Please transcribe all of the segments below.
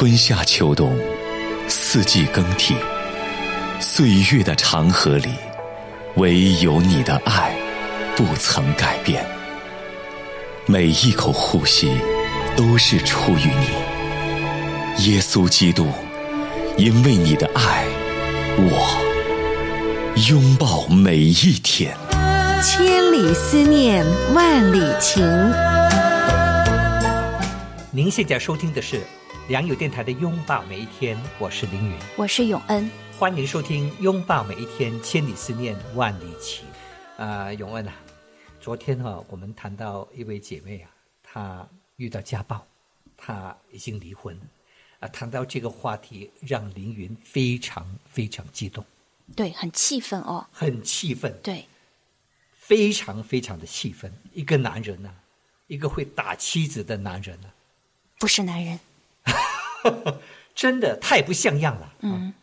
春夏秋冬，四季更替，岁月的长河里，唯有你的爱不曾改变。每一口呼吸都是出于你，耶稣基督，因为你的爱，我拥抱每一天。 千里思念，万里情。 您现在收听的是良友电台的拥抱每一天，我是凌云， 我是永恩， 欢迎收听拥抱每一天，千里思念，万里情。永恩啊，昨天我们谈到一位姐妹啊，她遇到家暴，她已经离婚谈到这个话题，让凌云非常非常激动， 对，很气愤哦， 很气愤， 对， 非常非常的气愤。一个男人啊，一个会打妻子的男人啊， 不是男人真的太不像样了。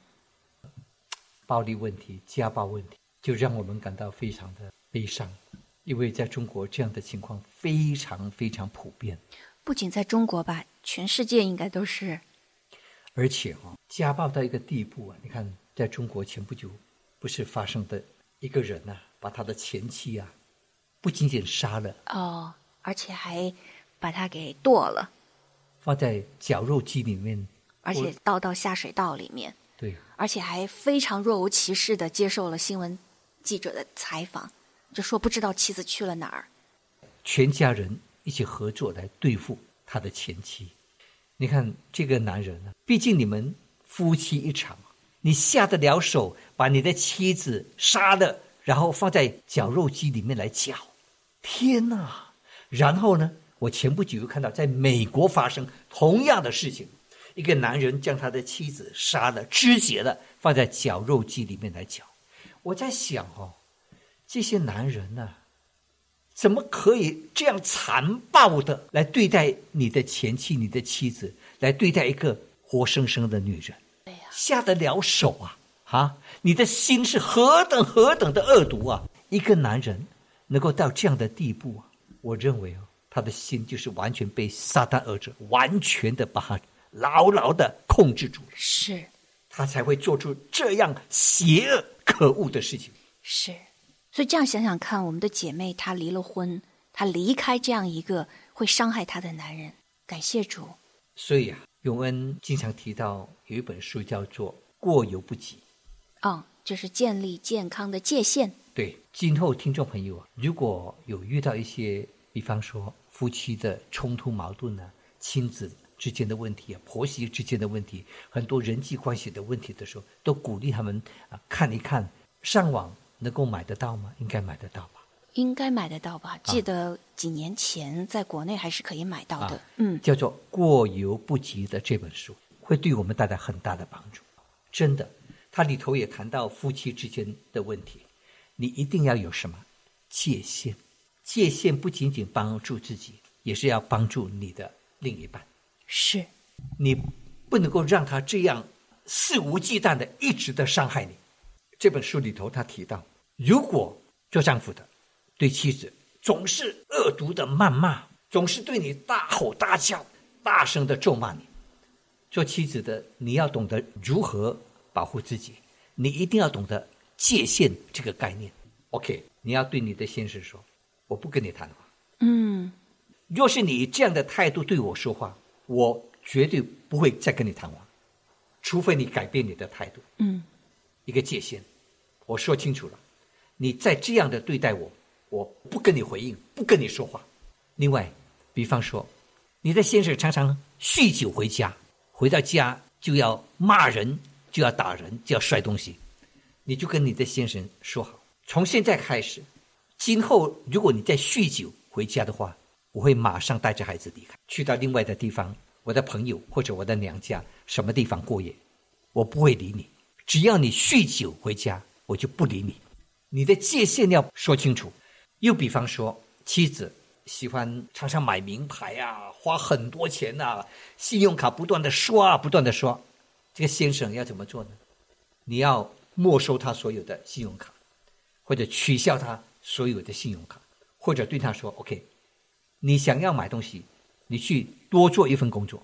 暴力问题、家暴问题，就让我们感到非常的悲伤，因为在中国这样的情况非常非常普遍。 不仅在中国吧，全世界应该都是。 而且家暴到一个地步啊，你看在中国前不久不是发生的一个人啊，把他的前妻啊不仅仅杀了而且还把他给剁了， 放在绞肉机里面， 而且倒到下水道里面。 对， 而且还非常若无其事地接受了新闻记者的采访，就说不知道妻子去了哪儿。 全家人一起合作来对付他的前妻。你看这个男人啊，毕竟你们夫妻一场，你下得了手把你的妻子杀了，然后放在绞肉机里面来绞？天哪！然后呢，我前不久又看到在美国发生同样的事情，一个男人将他的妻子杀了、肢解了，放在绞肉机里面来绞。我在想这些男人呢，怎么可以这样残暴的来对待你的前妻、你的妻子，来对待一个活生生的女人？ 对呀， 下得了手啊！你的心是何等何等的恶毒啊！一个男人能够到这样的地步啊，我认为他的心就是完全被撒旦恶者完全的把他牢牢的控制住， 是他才会做出这样邪恶可恶的事情。 是，所以这样想想看，我们的姐妹她离了婚，她离开这样一个会伤害她的男人，感谢主。 所以永恩经常提到有一本书叫做《过犹不及》， 就是建立健康的界限。 对，今后听众朋友如果有遇到一些，比方说夫妻的冲突矛盾亲子之间的问题婆媳之间的问题，很多人际关系的问题的时候，都鼓励他们看一看。上网能够买得到吗？应该买得到吧？ 应该买得到吧？记得几年前在国内还是可以买到的。 叫做《过犹不及》的这本书会对我们带来很大的帮助。真的，它里头也谈到夫妻之间的问题，你一定要有什么界限？界限不仅仅帮助自己，也是要帮助你的另一半。 是， 你不能够让他这样肆无忌惮的一直的伤害你。这本书里头他提到，如果做丈夫的对妻子总是恶毒的谩骂，总是对你大吼大叫，大声的咒骂你，做妻子的你要懂得如何保护自己，你一定要懂得界限这个概念。 OK， 你要对你的先生说，我不跟你谈话。若是你以这样的态度对我说话，我绝对不会再跟你谈话，除非你改变你的态度。一个界限，我说清楚了，你再这样的对待我，我不跟你回应，不跟你说话。另外，比方说你的先生常常酗酒回家，回到家就要骂人，就要打人，就要摔东西，你就跟你的先生说好，从现在开始，今后如果你再酗酒回家的话，我会马上带着孩子离开，去到另外的地方，我的朋友或者我的娘家什么地方过夜，我不会理你。只要你酗酒回家，我就不理你。你的界限要说清楚。又比方说，妻子喜欢常常买名牌花很多钱信用卡不断的刷，不断的刷，这个先生要怎么做呢？你要没收他所有的信用卡，或者取消他所有的信用卡，或者对他说 OK， 你想要买东西，你去多做一份工作，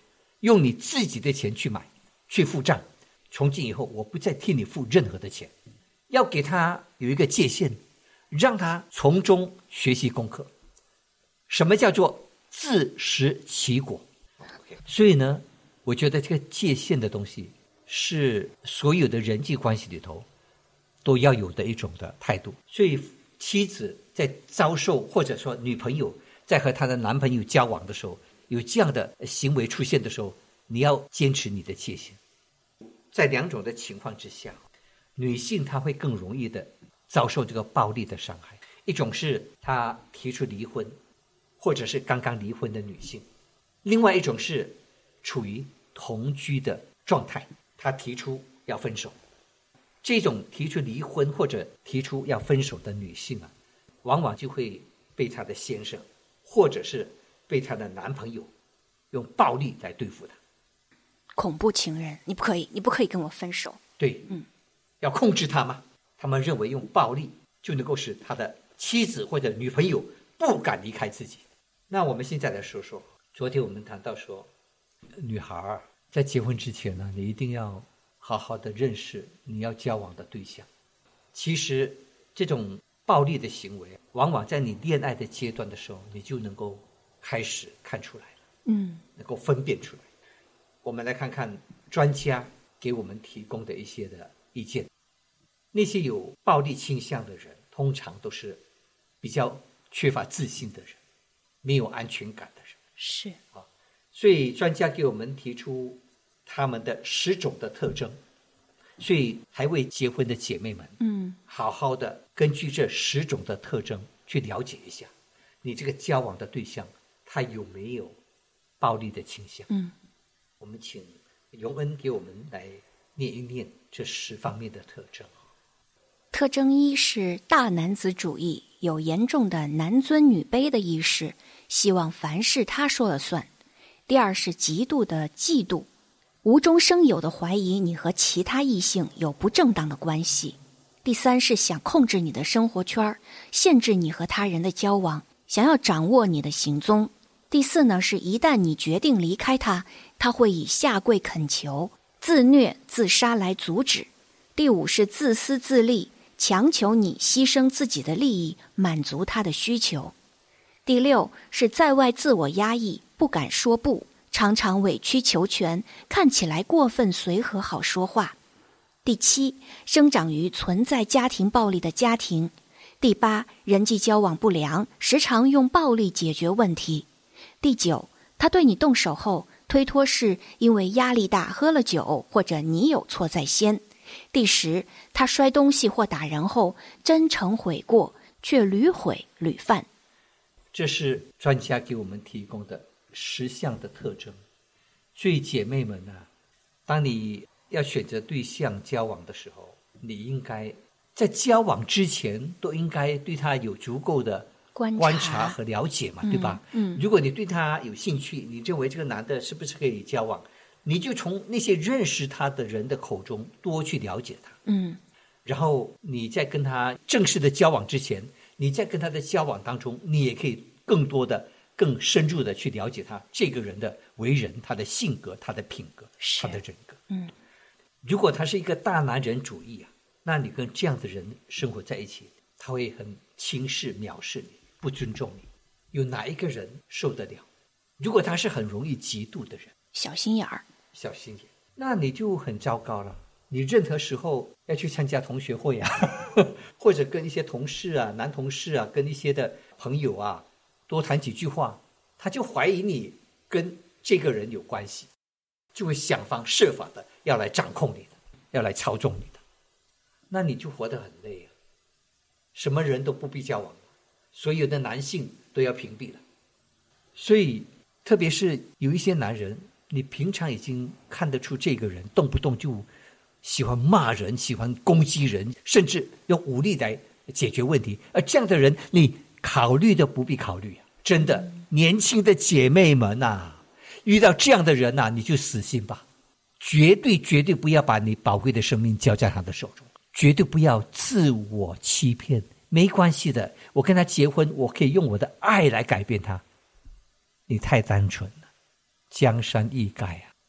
用你自己的钱去买，去付账，从今以后我不再替你付任何的钱，要给他有一个界限，让他从中学习功课。什么叫做自食其果？所以呢，我觉得这个界限的东西是所有的人际关系里头都要有的一种的态度。所以妻子在遭受，或者说女朋友在和她的男朋友交往的时候，有这样的行为出现的时候，你要坚持你的界限。在两种的情况之下，女性她会更容易的遭受这个暴力的伤害。一种是她提出离婚，或者是刚刚离婚的女性；另外一种是处于同居的状态，她提出要分手。这种提出离婚或者提出要分手的女性啊，往往就会被她的先生或者是被她的男朋友用暴力来对付她。 恐怖情人，你不可以跟我分手。 对，要控制她嘛。他们认为用暴力就能够使他的妻子或者女朋友不敢离开自己。那我们现在来说说，昨天我们谈到说，女孩在结婚之前呢，你一定要好好的认识你要交往的对象。其实这种暴力的行为，往往在你恋爱的阶段的时候，你就能够开始看出来了，能够分辨出来。我们来看看专家给我们提供的一些的意见。那些有暴力倾向的人，通常都是比较缺乏自信的人，没有安全感的人。 是啊，所以专家给我们提出他们的10种的特征。所以还未结婚的姐妹们，好好的根据这10种的特征去了解一下，你这个交往的对象他有没有暴力的倾向。我们请荣恩给我们来念一念这10方面的特征。 特征1是大男子主义，有严重的男尊女卑的意识，希望凡事他说了算。第2是极度的嫉妒，无中生有的怀疑你和其他异性有不正当的关系。第3是想控制你的生活圈，限制你和他人的交往，想要掌握你的行踪。第4呢，是一旦你决定离开他，他会以下跪恳求、自虐、自杀来阻止。第5是自私自利，强求你牺牲自己的利益，满足他的需求。第6是在外自我压抑，不敢说不，常常委曲求全，看起来过分随和好说话。第7生长于存在家庭暴力的家庭。第8人际交往不良，时常用暴力解决问题。第9他对你动手后，推脱是因为压力大喝了酒，或者你有错在先。第10他摔东西或打人后，真诚悔过，却屡毁屡犯。 这是专家给我们提供的10项的特征。所以姐妹们啊，当你要选择对象交往的时候，你应该在交往之前都应该对他有足够的观察和了解嘛，对吧？如果你对他有兴趣，你认为这个男的是不是可以交往，你就从那些认识他的人的口中多去了解他。然后你在跟他正式的交往之前，你在跟他的交往当中，你也可以更多的更深入的去了解他这个人的为人，他的性格，他的品格，他的人格。如果他是一个大男人主义啊，那你跟这样的人生活在一起，他会很轻视藐视你，不尊重你，有哪一个人受得了？如果他是很容易嫉妒的人， 小心眼儿， 那你就很糟糕了。你任何时候要去参加同学会啊，或者跟一些同事啊、男同事啊，跟一些的朋友啊多谈几句话，他就怀疑你跟这个人有关系，就会想方设法的要来掌控你的，要来操纵你的，那你就活得很累啊。什么人都不必交往，所有的男性都要屏蔽了。所以特别是有一些男人，你平常已经看得出这个人动不动就喜欢骂人，喜欢攻击人，甚至用武力来解决问题，而这样的人你考虑都不必考虑啊！真的，年轻的姐妹们啊，遇到这样的人啊，你就死心吧，绝对不要把你宝贵的生命交在他的手中，绝对不要自我欺骗。没关系的，我跟他结婚，我可以用我的爱来改变他。你太单纯了，江山易改啊，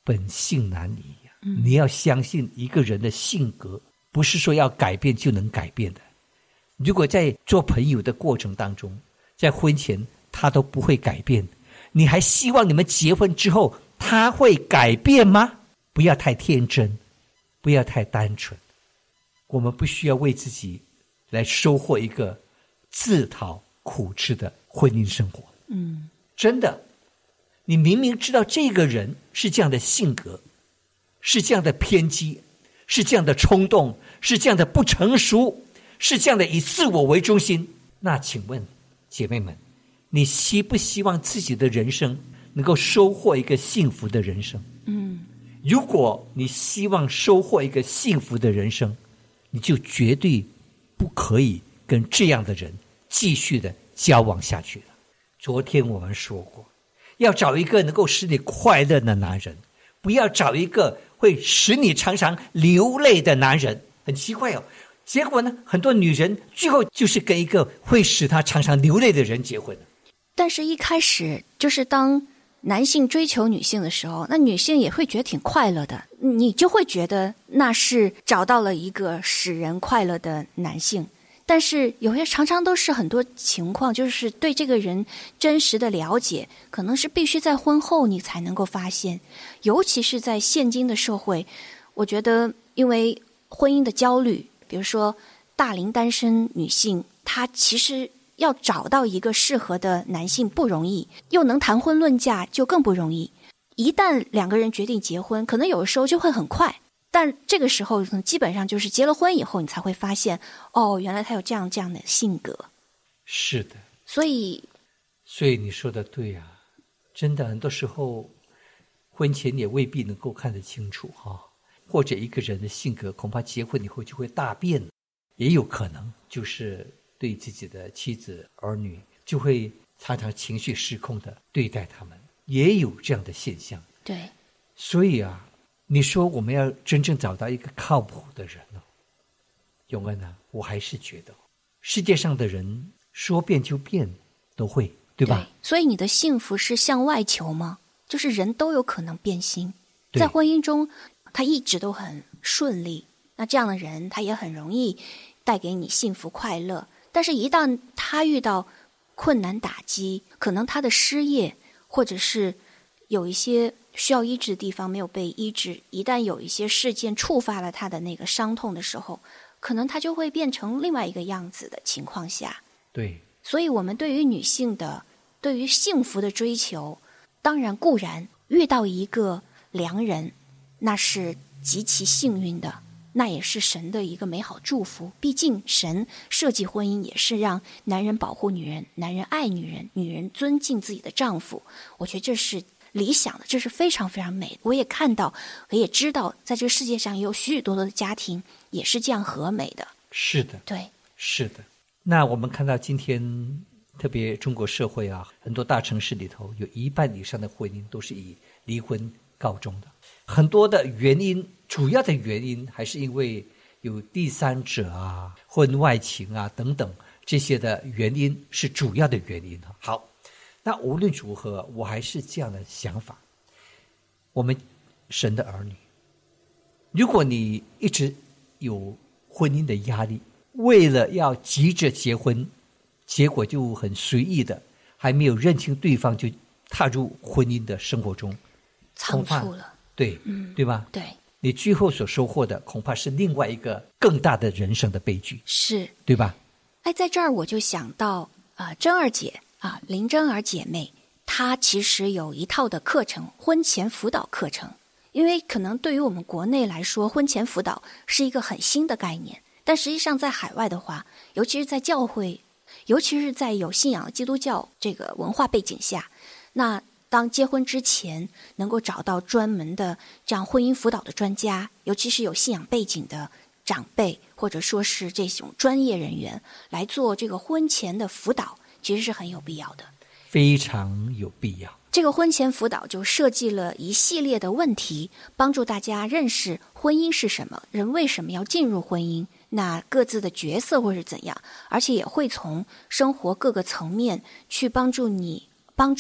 本性难移呀。你要相信一个人的性格不是说要改变就能改变的。如果在做朋友的过程当中，在婚前他都不会改变，你还希望你们结婚之后他会改变吗？不要太天真，不要太单纯。我们不需要为自己来收获一个自讨苦吃的婚姻生活。真的，你明明知道这个人是这样的性格，是这样的偏激，是这样的冲动，是这样的不成熟，是这样的以自我为中心，那请问姐妹们，你希不希望自己的人生能够收获一个幸福的人生？如果你希望收获一个幸福的人生，你就绝对不可以跟这样的人继续的交往下去了。昨天我们说过，要找一个能够使你快乐的男人，不要找一个会使你常常流泪的男人。很奇怪哦，结果呢，很多女人最后就是跟一个会使她常常流泪的人结婚了。 但是一开始就是当男性追求女性的时候，那女性也会觉得挺快乐的，你就会觉得那是找到了一个使人快乐的男性。但是有些常常都是很多情况，就是对这个人真实的了解，可能是必须在婚后你才能够发现。尤其是在现今的社会，我觉得因为婚姻的焦虑，比如说大龄单身女性，她其实要找到一个适合的男性不容易，又能谈婚论嫁就更不容易。一旦两个人决定结婚，可能有的时候就会很快，但这个时候基本上就是结了婚以后，你才会发现，哦，原来他有这样的性格。 是的， 所以你说的对啊，真的很多时候婚前也未必能够看得清楚或者一个人的性格恐怕结婚以后就会大变，也有可能就是对自己的妻子儿女就会常常情绪失控的对待他们，也有这样的现象。 对， 所以啊，你说我们要真正找到一个靠谱的人永恩啊，我还是觉得世界上的人说变就变都会，对吧？ 对，所以你的幸福是向外求吗？就是人都有可能变心，在婚姻中他一直都很顺利，那这样的人他也很容易带给你幸福快乐。但是一旦他遇到困难打击，可能他的失业，或者是有一些需要医治的地方没有被医治，一旦有一些事件触发了他的那个伤痛的时候，可能他就会变成另外一个样子的情况下。 对， 所以我们对于女性的对于幸福的追求，当然固然遇到一个良人那是极其幸运的，那也是神的一个美好祝福。毕竟神设计婚姻也是让男人保护女人，男人爱女人，女人尊敬自己的丈夫。我觉得这是理想的，这是非常非常美的。我也看到，我也知道，在这个世界上也有许许多多的家庭也是这样和美的。 是的， 对， 是的。那我们看到今天特别中国社会啊，很多大城市里头有一半以上的婚姻都是以离婚告终的。很多的原因，主要的原因还是因为有第三者啊、婚外情啊等等，这些的原因是主要的原因。好，那无论如何，我还是这样的想法。我们神的儿女，如果你一直有婚姻的压力，为了要急着结婚，结果就很随意的，还没有认清对方就踏入婚姻的生活中， 仓促了。 对，对吧？ 对， 你最后所收获的恐怕是另外一个更大的人生的悲剧， 是， 对吧？ 哎，在这儿我就想到珍儿姐林珍儿姐妹，她其实有一套的课程，婚前辅导课程。因为可能对于我们国内来说，婚前辅导是一个很新的概念，但实际上在海外的话，尤其是在教会，尤其是在有信仰的基督教这个文化背景下，那当结婚之前能够找到专门的这样婚姻辅导的专家，尤其是有信仰背景的长辈，或者说是这种专业人员来做这个婚前的辅导，其实是很有必要的， 非常有必要。 这个婚前辅导就设计了一系列的问题，帮助大家认识婚姻是什么，人为什么要进入婚姻，那各自的角色会是怎样，而且也会从生活各个层面去帮助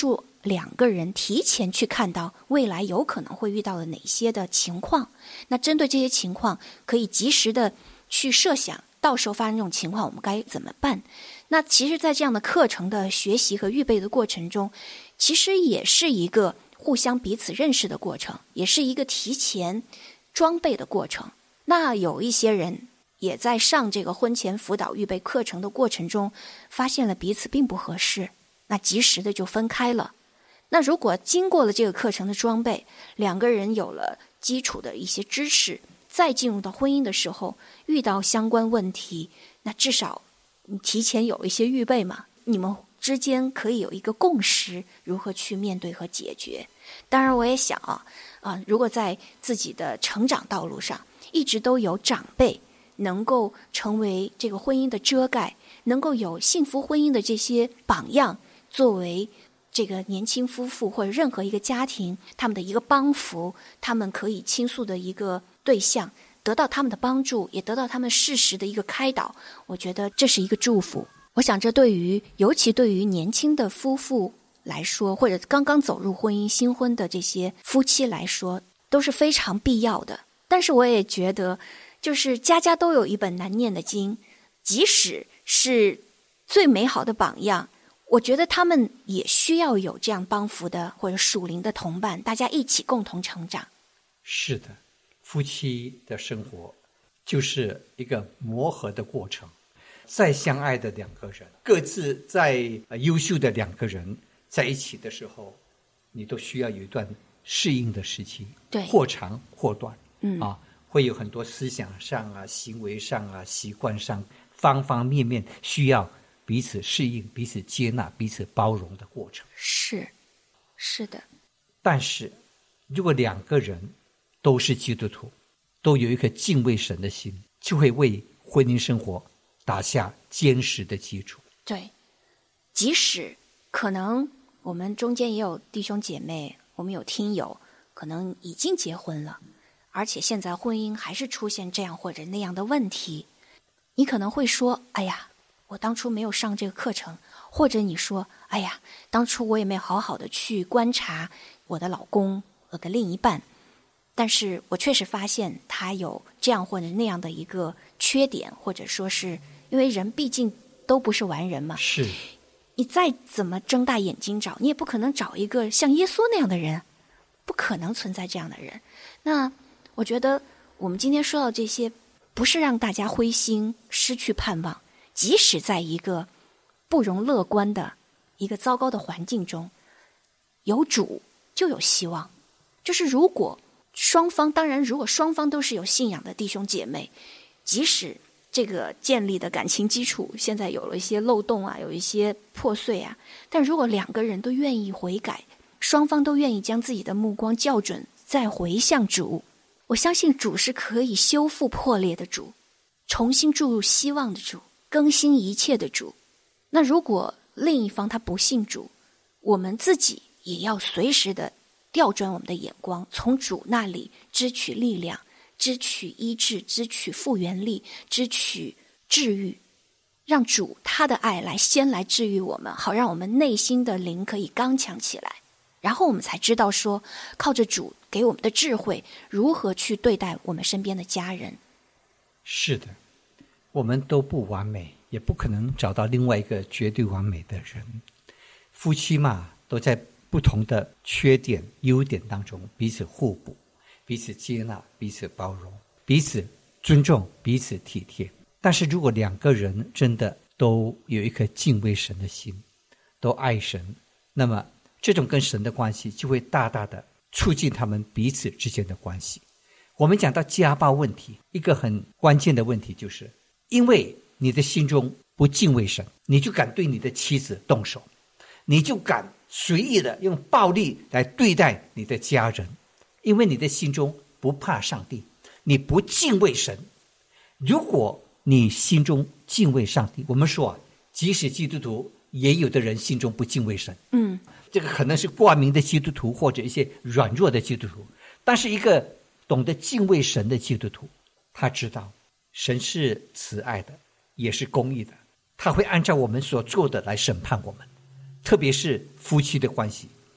两个人提前去看到未来有可能会遇到的哪些的情况，那针对这些情况可以及时的去设想到时候发生这种情况我们该怎么办。那其实在这样的课程的学习和预备的过程中，其实也是一个互相彼此认识的过程，也是一个提前装备的过程。那有一些人也在上这个婚前辅导预备课程的过程中发现了彼此并不合适，那及时的就分开了。那如果经过了这个课程的装备，两个人有了基础的一些知识，再进入到婚姻的时候遇到相关问题，那至少你提前有一些预备嘛，你们之间可以有一个共识，如何去面对和解决。当然我也想如果在自己的成长道路上一直都有长辈能够成为这个婚姻的遮盖，能够有幸福婚姻的这些榜样，作为这个年轻夫妇或者任何一个家庭他们的一个帮扶，他们可以倾诉的一个对象，得到他们的帮助，也得到他们适时的一个开导，我觉得这是一个祝福。我想这尤其对于年轻的夫妇来说，或者刚刚走入婚姻新婚的这些夫妻来说，都是非常必要的。但是我也觉得就是家家都有一本难念的经，即使是最美好的榜样，我觉得他们也需要有这样帮扶的或者属灵的同伴，大家一起共同成长。 是的，夫妻的生活就是一个磨合的过程。再相爱的两个人，各自再优秀的两个人在一起的时候，你都需要有一段适应的时期， 对， 或长或短，会有很多思想上行为上习惯上方方面面需要彼此适应、彼此接纳、彼此包容的过程。 是的。 但是如果两个人都是基督徒，都有一颗敬畏神的心，就会为婚姻生活打下坚实的基础。 对，即使可能我们中间也有弟兄姐妹，我们有听友可能已经结婚了，而且现在婚姻还是出现这样或者那样的问题，你可能会说，哎呀，我当初没有上这个课程，或者你说，哎呀，当初我也没好好的去观察我的老公，我的另一半，但是我确实发现他有这样或者那样的一个缺点，或者说是因为人毕竟都不是完人嘛， 是你再怎么睁大眼睛找，你也不可能找一个像耶稣那样的人，不可能存在这样的人。那我觉得我们今天说到这些，不是让大家灰心失去盼望，即使在一个不容乐观的一个糟糕的环境中，有主就有希望。就是如果双方都是有信仰的弟兄姐妹，即使这个建立的感情基础现在有了一些漏洞有一些破碎但如果两个人都愿意悔改，双方都愿意将自己的目光校准再回向主，我相信主是可以修复破裂的主，重新注入希望的主，更新一切的主。那如果另一方他不信主，我们自己也要随时的调转我们的眼光，从主那里支取力量，支取医治，支取复原力，支取治愈，让主他的爱先来治愈我们，好让我们内心的灵可以刚强起来，然后我们才知道说靠着主给我们的智慧，如何去对待我们身边的家人。 是的，我们都不完美，也不可能找到另外一个绝对完美的人。夫妻嘛，都在不同的缺点优点当中彼此互补，彼此接纳，彼此包容，彼此尊重，彼此体贴。但是如果两个人真的都有一颗敬畏神的心，都爱神，那么这种跟神的关系就会大大的促进他们彼此之间的关系。我们讲到家暴问题，一个很关键的问题就是，因为你的心中不敬畏神，你就敢对你的妻子动手，你就敢随意的用暴力来对待你的家人，因为你的心中不怕上帝，你不敬畏神。如果你心中敬畏上帝，我们说即使基督徒也有的人心中不敬畏神，这个可能是挂名的基督徒或者一些软弱的基督徒，但是一个懂得敬畏神的基督徒，他知道神是慈爱的，也是公义的，他会按照我们所做的来审判我们。特别是夫妻的关系，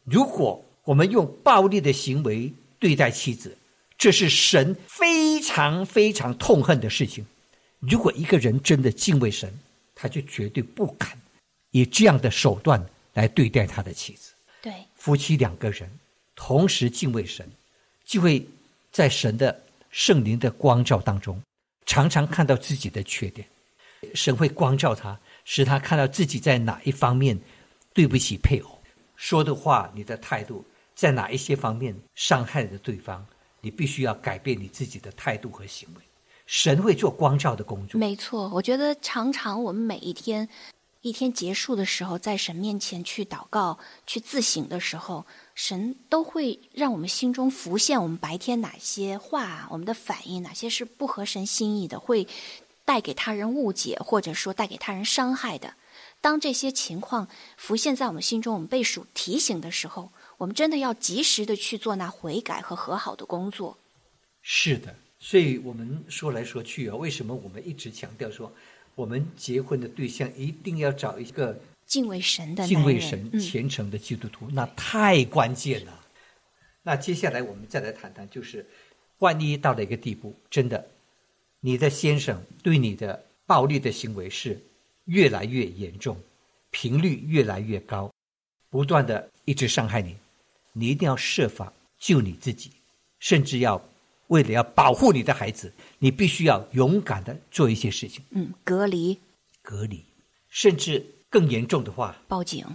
如果我们用暴力的行为对待妻子，这是神非常非常痛恨的事情。如果一个人真的敬畏神，他就绝对不敢以这样的手段来对待他的妻子。 对， 夫妻两个人同时敬畏神，就会在神的圣灵的光照当中常常看到自己的缺点。神会光照他，使他看到自己在哪一方面对不起配偶，说的话你的态度在哪一些方面伤害了对方，你必须要改变你自己的态度和行为。神会做光照的工作。 没错，我觉得常常我们每一天结束的时候，在神面前去祷告、去自省的时候，神都会让我们心中浮现我们白天哪些话，我们的反应哪些是不合神心意的，会带给他人误解，或者说带给他人伤害的。当这些情况浮现在我们心中，我们被属提醒的时候，我们真的要及时的去做那悔改和和好的工作。 是的，所以我们说来说去为什么我们一直强调说我们结婚的对象一定要找一个敬畏神的男人， 敬畏神虔诚的基督徒，那太关键了。那接下来我们再来谈谈，就是万一到了一个地步，真的你的先生对你的暴力的行为是越来越严重，频率越来越高，不断的一直伤害你，你一定要设法救你自己，甚至要为了要保护你的孩子，你必须要勇敢的做一些事情。 隔离， 甚至更严重的话， 报警，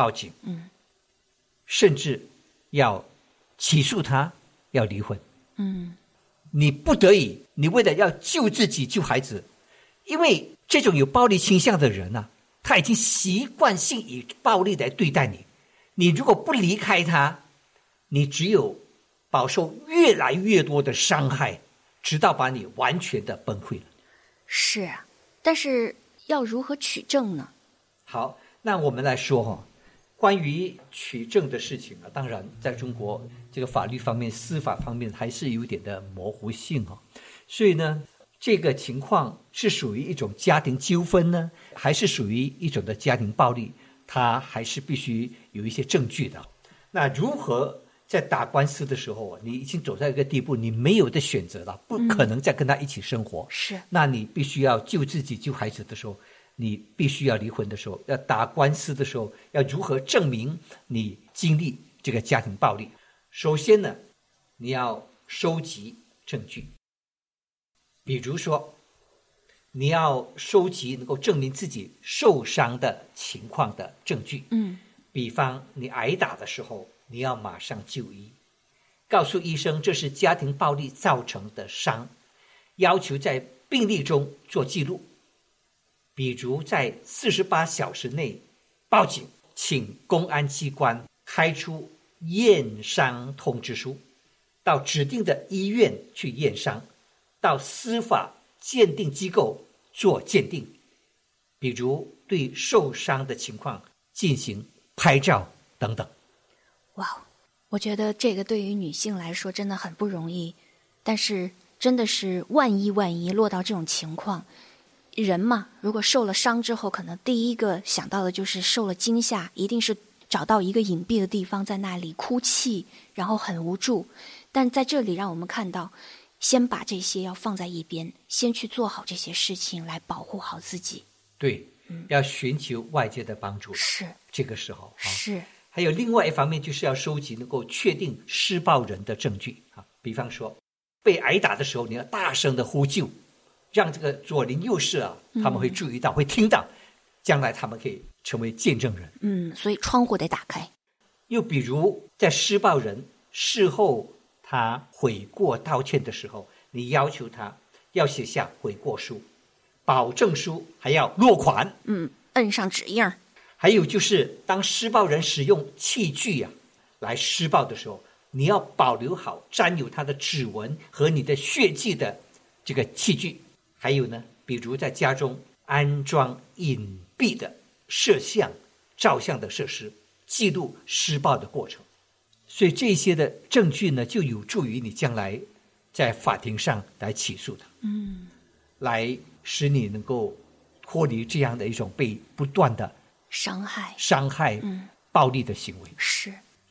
甚至要起诉他，要离婚。你不得已，你为了要救自己救孩子，因为这种有暴力倾向的人他已经习惯性以暴力来对待你，你如果不离开他，你只有饱受越来越多的伤害，直到把你完全的崩溃了。 是啊，但是要如何取证呢？ 好，那我们来说关于取证的事情当然在中国这个法律方面、司法方面还是有一点的模糊性所以呢，这个情况是属于一种家庭纠纷呢，还是属于一种的家庭暴力，它还是必须有一些证据的。那如何在打官司的时候你已经走到一个地步，你没有的选择了，不可能再跟他一起生活， 是， 那你必须要救自己救孩子的时候，你必须要离婚的时候，要打官司的时候，要如何证明你经历这个家庭暴力？首先呢，你要收集证据，比如说你要收集能够证明自己受伤的情况的证据。比方你挨打的时候，你要马上就医，告诉医生这是家庭暴力造成的伤，要求在病历中做记录，比如在48小时内报警，请公安机关开出验伤通知书，到指定的医院去验伤，到司法鉴定机构做鉴定，比如对受伤的情况进行拍照等等。 哇，我觉得这个对于女性来说真的很不容易，但是真的是万一落到这种情况，人嘛，如果受了伤之后，可能第一个想到的就是受了惊吓，一定是找到一个隐蔽的地方，在那里哭泣，然后很无助。但在这里让我们看到，先把这些要放在一边，先去做好这些事情来保护好自己。 对，要寻求外界的帮助。 是， 这个时候是。 还有另外一方面，就是要收集能够确定施暴人的证据比方说被挨打的时候，你要大声的呼救，让这个左邻右舍他们会注意到，会听到，将来他们可以成为见证人。 所以窗户得打开。 又比如在施暴人事后他悔过道歉的时候，你要求他要写下悔过书、保证书，还要落款， 摁上指印。 还有就是当施暴人使用器具来施暴的时候，你要保留好沾有他的指纹和你的血迹的这个器具。还有呢，比如在家中安装隐蔽的摄像、照相的设施，记录施暴的过程。所以这些的证据呢，就有助于你将来在法庭上来起诉的，来使你能够脱离这样的一种被不断的伤害、暴力的行为。 是。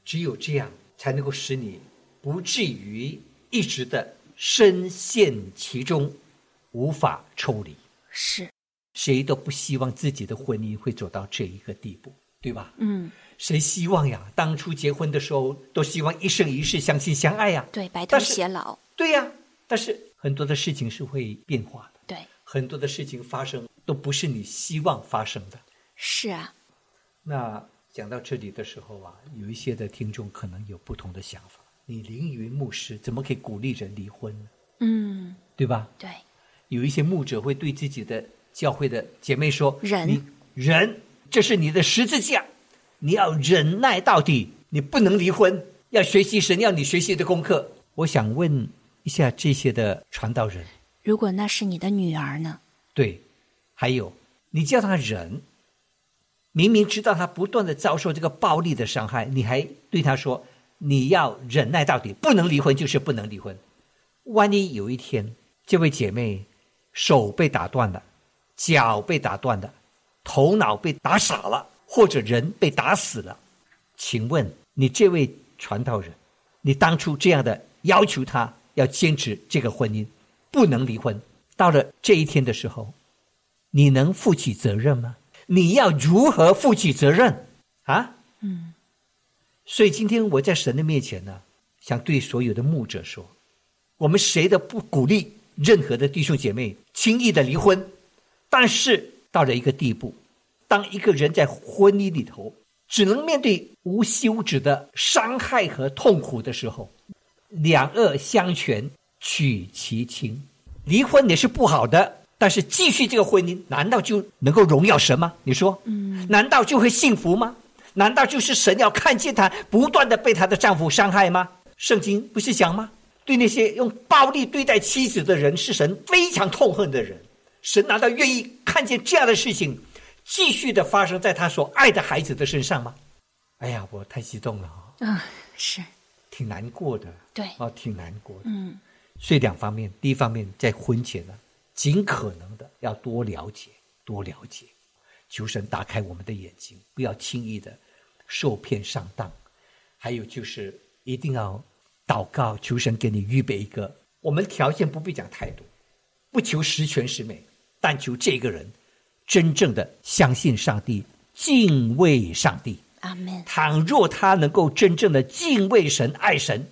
只有这样才能够使你不至于一直的深陷其中，无法抽离。 是， 谁都不希望自己的婚姻会走到这一个地步，对吧？谁希望呀？当初结婚的时候都希望一生一世相亲相爱呀， 对，白头偕老。 对呀，但是很多的事情是会变化的， 对， 很多的事情发生都不是你希望发生的。 是啊。 那讲到这里的时候啊，有一些的听众可能有不同的想法。你凌云牧师怎么可以鼓励人离婚呢？对吧？ 对。 有一些牧者会对自己的教会的姐妹说：忍，这是你的十字架，你要忍耐到底，你不能离婚，要学习神要你学习的功课。我想问一下这些的传道人， 如果那是你的女儿呢？ 对，还有你叫他忍，明明知道他不断的遭受这个暴力的伤害，你还对他说你要忍耐到底，不能离婚就是不能离婚。万一有一天这位姐妹手被打断了，脚被打断了，头脑被打傻了，或者人被打死了，请问你这位传道人，你当初这样的要求他要坚持这个婚姻不能离婚，到了这一天的时候，你能负起责任吗？你要如何负起责任啊？所以今天我在神的面前呢，想对所有的牧者说，我们谁都不鼓励任何的弟兄姐妹轻易的离婚，但是到了一个地步，当一个人在婚姻里头只能面对无休止的伤害和痛苦的时候，两恶相权取其轻。离婚也是不好的，但是继续这个婚姻难道就能够荣耀神吗？你说难道就会幸福吗？难道就是神要看见她不断的被她的丈夫伤害吗？圣经不是讲吗？对那些用暴力对待妻子的人是神非常痛恨的人，神难道愿意看见这样的事情继续的发生在他所爱的孩子的身上吗？哎呀，我太激动了是挺难过的。 对挺难过的。所以两方面，第一方面在婚前呢，尽可能的要多了解，求神打开我们的眼睛，不要轻易的受骗上当。还有就是一定要祷告，求神给你预备一个，我们条件不必讲太多，不求十全十美，但求这个人真正的相信上帝，敬畏上帝。 阿们。 倘若他能够真正的敬畏神，爱神，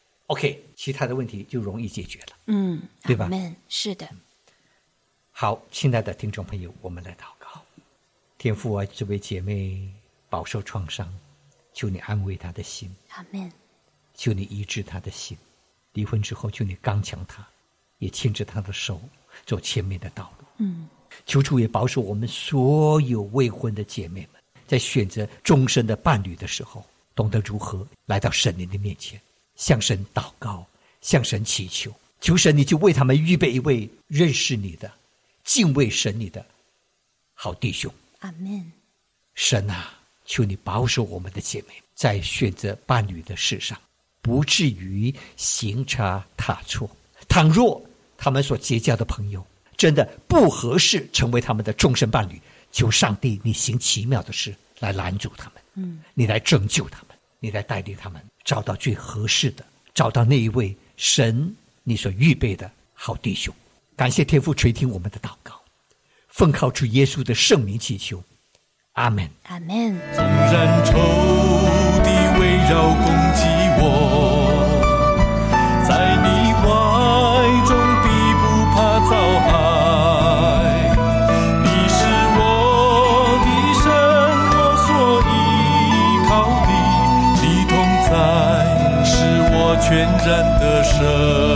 OK， 其他的问题就容易解决了。对吧？ 阿们。是的。 好，亲爱的听众朋友，我们来祷告。天父啊，这位姐妹饱受创伤，求你安慰她的心。 阿们。 求你医治她的心，离婚之后求你刚强她，也牵着她的手走前面的道路。求主也保守我们所有未婚的姐妹们，在选择终身的伴侣的时候，懂得如何来到神灵的面前，向神祷告，向神祈求，求神你就为他们预备一位认识你的、敬畏神你的好弟兄。 阿们。 神啊，求你保守我们的姐妹在选择伴侣的事上不至于行差踏错。倘若他们所结交的朋友真的不合适成为他们的终身伴侣，求上帝你行奇妙的事来拦阻他们，你来拯救他们，你来带领他们找到最合适的，找到那一位神你所预备的好弟兄。感谢天父垂听我们的祷告，奉靠主耶稣的圣名祈求，阿们。 阿们。 纵然仇敌围绕攻击我，在你怀中必不怕遭害。你是我的神，我所依靠的，你同在是我全然的神。